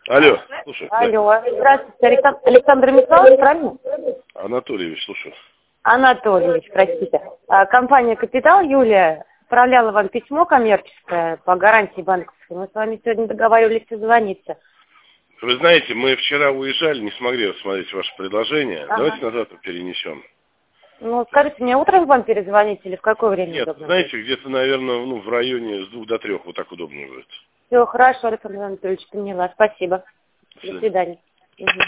Алло, слушай. Алло, здравствуйте, Александр Михайлович, правильно? Анатольевич, слушай. Анатольевич, простите. Компания «Капитал», Юлия, отправляла вам письмо коммерческое по гарантии банковской. Мы с вами сегодня договаривались созвониться. Вы знаете, мы вчера уезжали, не смогли рассмотреть ваше предложение. Ага. Давайте на завтра перенесем. Ну, скажите, мне утром вам перезвонить или в какое время Нет, удобно? знаете, где-то, наверное, в районе с 2 до 3, вот так удобнее будет. Все, хорошо, Александр Анатольевич, поняла. Спасибо. До свидания. Угу.